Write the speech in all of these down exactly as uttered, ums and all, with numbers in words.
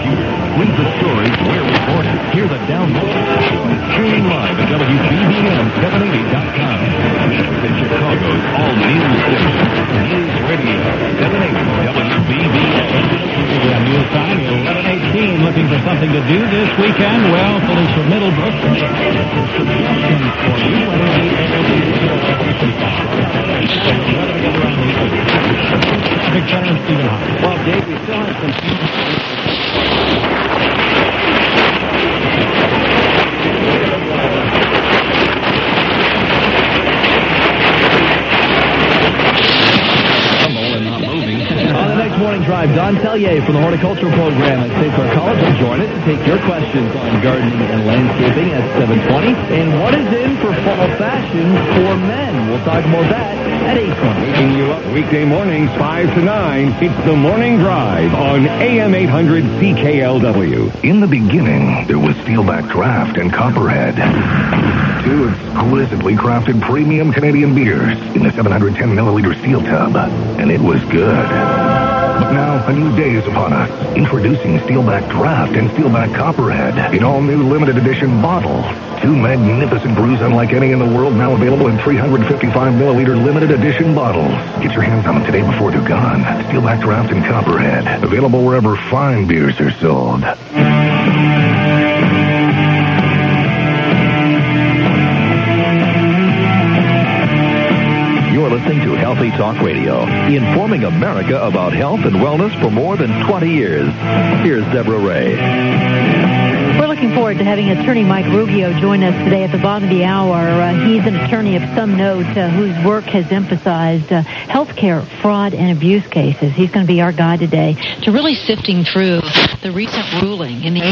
computer. Read the stories where reported. Hear the download. Streaming live at W B B M seven eighty dot com. It's Chicago's all-news station. News Radio seven eighty W B B M. News time, eleven eighteen. Looking for something to do this weekend? Well, police from Middlebrook suggestions for you. Big Center and Stephen Hawking. Well, Dave, we still have some... Morning Drive. Don Tellier from the Horticultural Program at Saint Clair College will join us to take your questions on gardening and landscaping at seven twenty. And what is in for fall fashion for men? We'll talk about that at eight twenty. Waking you up weekday mornings five to nine. It's the Morning Drive on A M eight hundred C K L W. In the beginning, there was Steelback Draft and Copperhead. Two exquisitely crafted premium Canadian beers in the seven hundred ten milliliter steel tub. And it was good. But now, a new day is upon us. Introducing Steelback Draft and Steelback Copperhead in all new limited edition bottles. Two magnificent brews unlike any in the world, now available in three hundred fifty-five milliliter limited edition bottles. Get your hands on them today before they're gone. Steelback Draft and Copperhead. Available wherever fine beers are sold. Listening to Healthy Talk Radio, informing America about health and wellness for more than twenty years. Here's Deborah Ray. We're looking forward to having attorney Mike Rubio join us today at the bottom of the hour. Uh, he's an attorney of some note uh, whose work has emphasized uh, healthcare fraud and abuse cases. He's going to be our guide today to really sifting through the recent ruling in the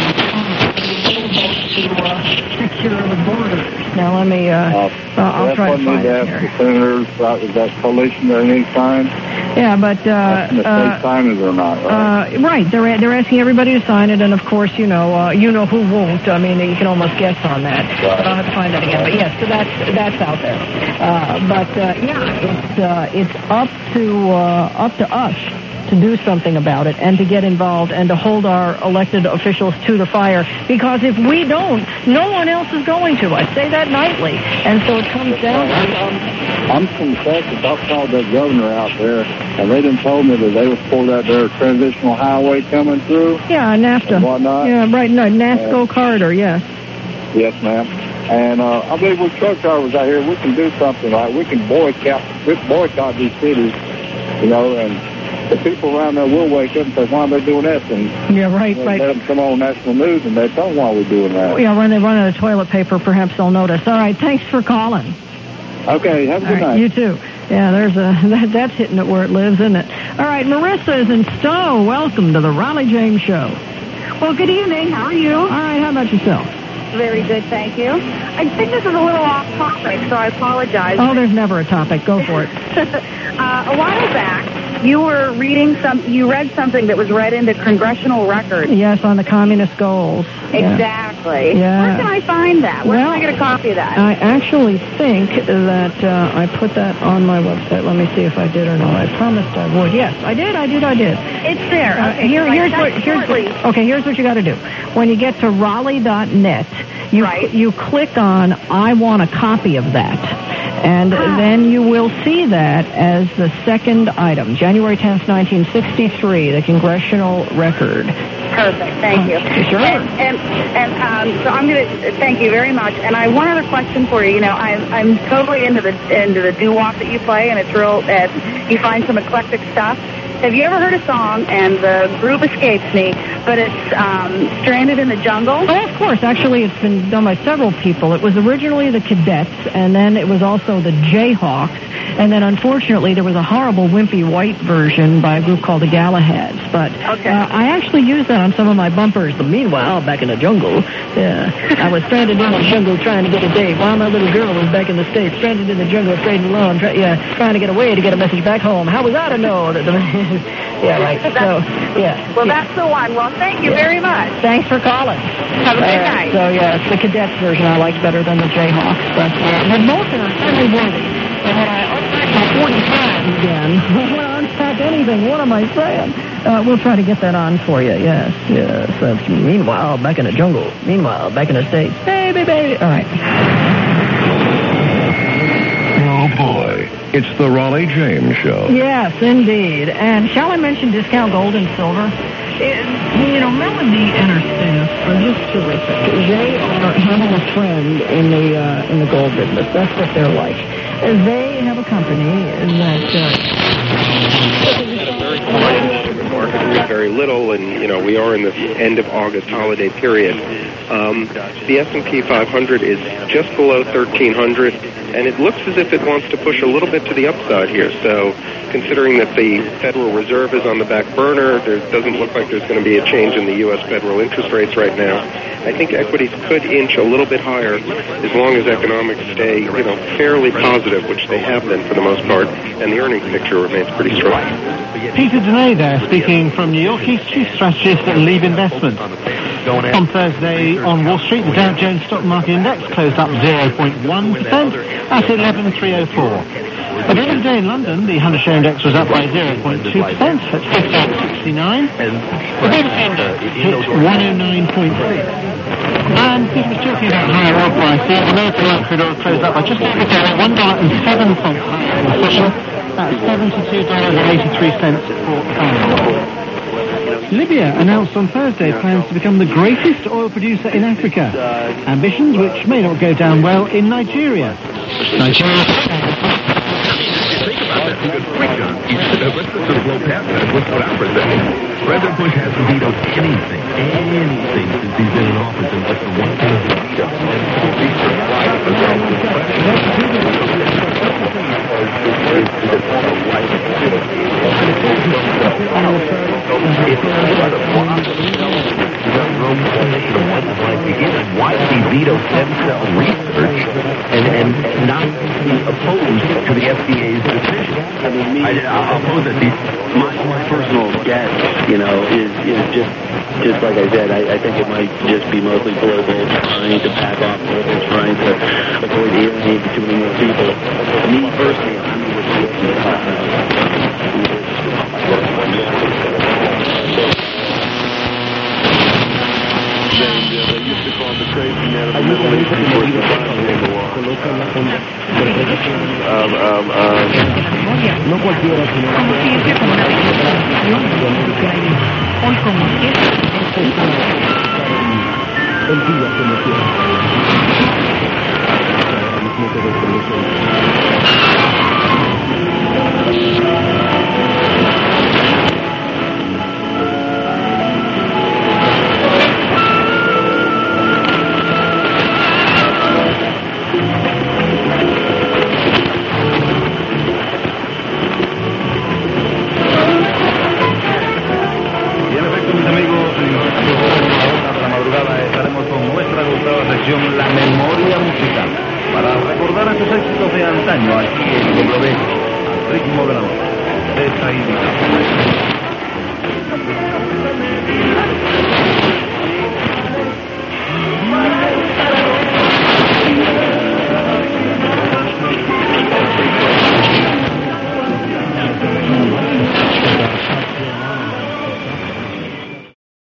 secure the border. Now let me, uh, uh, uh I'll try to find it here. The senators, uh, is that coalition or any sign? Yeah, but, uh, the uh, state sign it or not, right? Uh, right, they're, they're asking everybody to sign it, and of course, you know, uh, you know who won't. I mean, you can almost guess on that. Right. But I'll have to find that again. But yes, so that's, that's out there. Uh, but, uh, yeah, it's, uh, it's up to, uh, up to us to do something about it and to get involved and to hold our elected officials to the fire, because if we don't, no one else is going to. I say that nightly. And so it comes down to... Um, I'm from Texas. I've called that governor out there, and they done told me that they was for that there transitional highway coming through. Yeah, NAFTA. And whatnot. Yeah, right, no, NASCO uh, corridor, yes. Yes, ma'am. And uh, I believe with truck drivers out here, we can do something like we can boycott, boycott these cities, you know, and... the people around there will wake up and say, why are they doing that? And yeah, right, they right. Let them come on national news and they tell them why we're doing that. Yeah, when they run out of toilet paper, perhaps they'll notice. All right, thanks for calling. Okay, have a good right, night. You too. Yeah, there's a that, that's hitting it where it lives, isn't it? All right, Marissa is in Stowe. Welcome to the Raleigh James Show. Well, good evening. How are you? All right, how about yourself? Very good, thank you. I think this is a little off topic, so I apologize. Oh, there's never a topic. Go for it. uh, a while back, you were reading some. You read something that was read into congressional records. Yes, on the communist goals. Exactly. Yeah. Where can I find that? Where well, can I get a copy of that? I actually think that uh, I put that on my website. Let me see if I did or not. I promised I would. Yes, I did. I did. I did. It's there. Uh, okay, here, here's what. Here's shortly. what, okay. Here's what you got to do. When you get to Raleigh dot net, you right. you click on I want a copy of that. And ah. then you will see that as the second item, January tenth, nineteen sixty-three, the congressional record. Perfect. Thank you. Sure. And and, and um, so I'm going to thank you very much. And I have one other question for you. You know, I'm I'm totally into the into the doo wop that you play, and it's real. And you find some eclectic stuff. Have you ever heard a song, and the group escapes me, but it's um, Stranded in the Jungle? Oh, of course. Actually, it's been done by several people. It was originally the Cadets, and then it was also the Jayhawks, and then unfortunately there was a horrible Wimpy White version by a group called the Galahads. But okay. uh, I actually used that on some of my bumpers. But meanwhile, back in the jungle, yeah, I was stranded in the jungle trying to get a date, while my little girl was back in the States, stranded in the jungle, afraid and alone, try, yeah, trying to get away to get a message back home. How was I to know that the... Yeah, right. So, yeah. Well, yeah. that's the one. Well, thank you yeah. very much. Thanks for calling. Have a good uh, night. So, yeah, it's the Cadets version I like better than the Jayhawks. But uh, both are certainly worthy. And when I unpacked my forty times again, when I pack anything. What am I saying? Uh, we'll try to get that on for you. Yes, yes. That's meanwhile back in the jungle. Meanwhile back in the States. Baby, baby. All right. Oh, boy. It's the Raleigh James Show. Yes, indeed. And shall I mention discount gold and silver? It, you know, Melody and her staff are just terrific. They are having a friend in the uh, in the gold business. That's what they're like. They have a company that... Uh, market moved very little, and you know we are in the end of August holiday period. Um, the S and P five hundred is just below thirteen hundred, and it looks as if it wants to push a little bit to the upside here. So, considering that the Federal Reserve is on the back burner, there doesn't look like there's going to be a change in the U S federal interest rates right now. I think equities could inch a little bit higher as long as economics stay, you know, fairly positive, which they have been for the most part, and the earnings picture remains pretty strong. Peter Denay there, speaking from New York. He's chief strategist at Leib Investments. On Thursday on Wall Street, the Dow Jones Stock Market Index closed up zero point one percent at eleven thousand three hundred four. At the end of the day in London, the one hundred share index was up by zero point two percent at fifty-eight sixty-nine. The B M index hit one oh nine point six. And Peter was talking about higher oil prices. American light crude oil closed up by just over one dollar and seven cents higher in the session. That's seventy-two dollars and eighty-three cents for a barrel. Libya announced on Thursday plans to become the greatest oil producer in Africa. Ambitions which may not go down well in Nigeria. Nigeria. President Bush hasn't vetoed anything, anything since he's been in office in less than one thing to veto. Why did he veto stem cell research and, and not be opposed to the F D A's decision? I mean, me, I, I'll pose it. My, my personal guess, you know, is is just just like I said. I, I think it might just be mostly global, trying to back off global, trying to avoid alienating too many more people. Me personally, I'm going They used to call the crazy man of the Middle East before the um, um, um, no cualquiera, sino hoy como La memoria musical, para recordar esos éxitos de antaño aquí en W, al ritmo de la noche, de esta